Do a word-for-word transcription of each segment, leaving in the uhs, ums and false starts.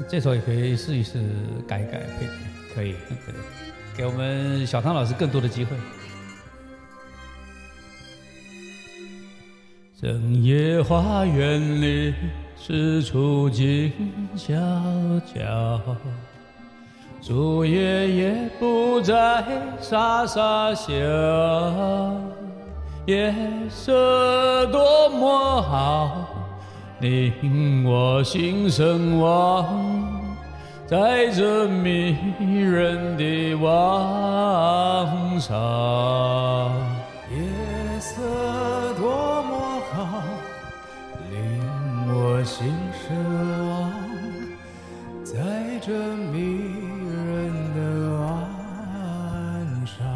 这首也可以试一试改一改配置， 可以， 可以，给我们小汤老师更多的机会。深夜花园里，四处静悄悄，树叶也不再沙沙笑，夜色多么好，令我心神往，在这迷人的晚上。 夜色多么好，令我心神往，在这迷人的晚上。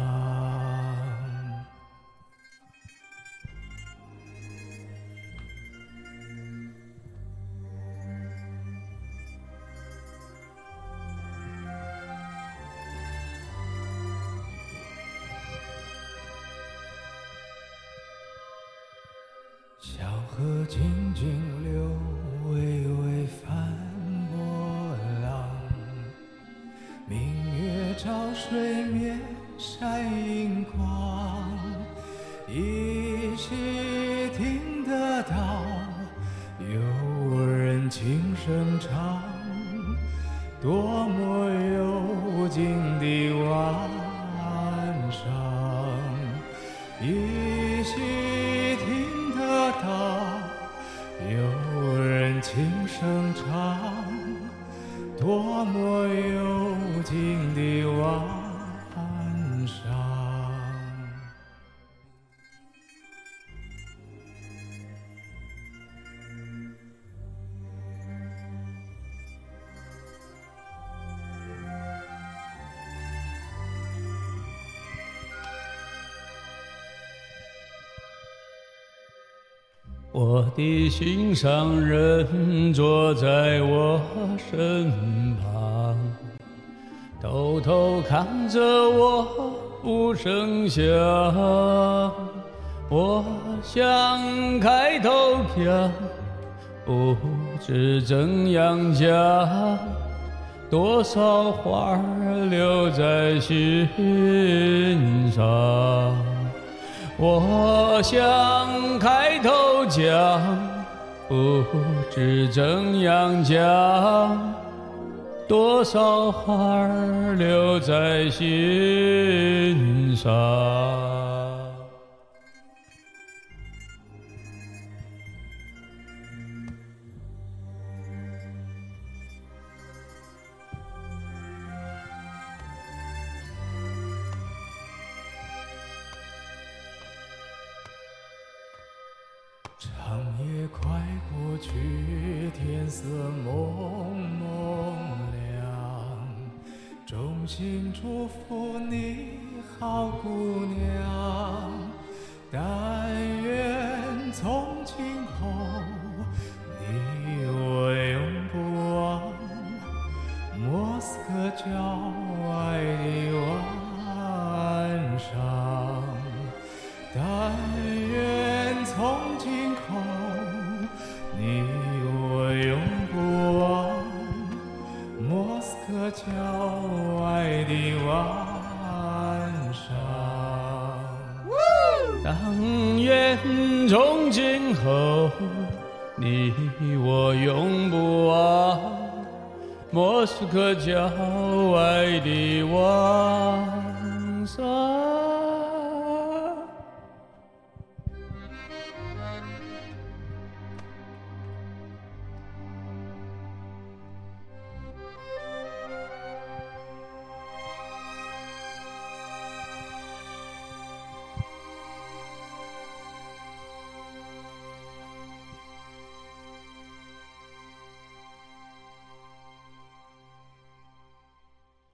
小河静静流，微微泛波浪。明月照水面闪银光，依稀听得到有人轻声唱，多么幽静的晚上。依稀听得到有人轻声唱，多么幽静的晚上。 我的心上人坐在我身旁，偷偷看着我不声响。我想开头讲，不知怎样讲，多少话留在心上。我想开头讲，不知怎样讲，多少话留在心上。 长夜快过去，天色蒙蒙亮，衷心祝福你好姑娘，但愿从今后你我永不忘莫斯科郊外的晚上，但愿从今后你我永不忘莫斯科郊外的晚上。 但愿从今后你我永不忘莫斯科郊外的晚上。